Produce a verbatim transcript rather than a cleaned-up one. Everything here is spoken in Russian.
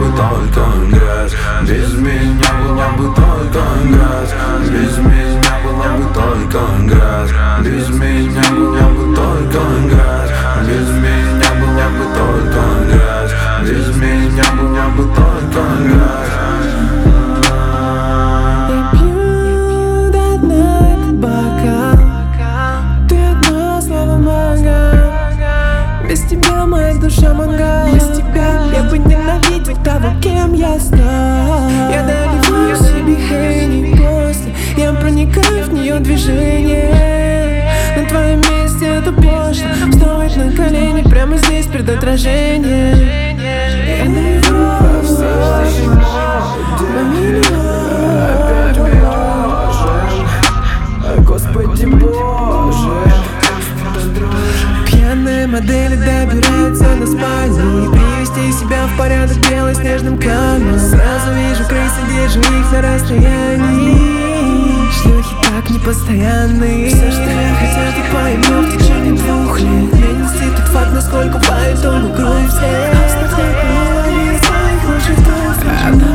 бы только грязь. Без меня была бы только грязь. Без меня была бы только грязь. Без меня была бы только грязь. Без меня была бы только грязь. Без меня была бы только грязь. Без тебя моя душа мангал. Без тебя я бы ненавидел того, кем я стал. Я доливаю себе Хенни после. Я проникаю в нее движение. На твоем месте это пошло. Вставать на колени прямо здесь перед отражением. Я наяву опять можем. Господи Боже. Пьяные модели добираются на спальню и привести себя в порядок белоснежным камнем. Сразу вижу крысы, держу их на расстоянии. Шлюхи так непостоянные. Все, что я хотел, ты пойму в течение двух лет. Мне не стыд тот факт, насколько поэтому кровь всех. Оставляй половину своих лучших друзей.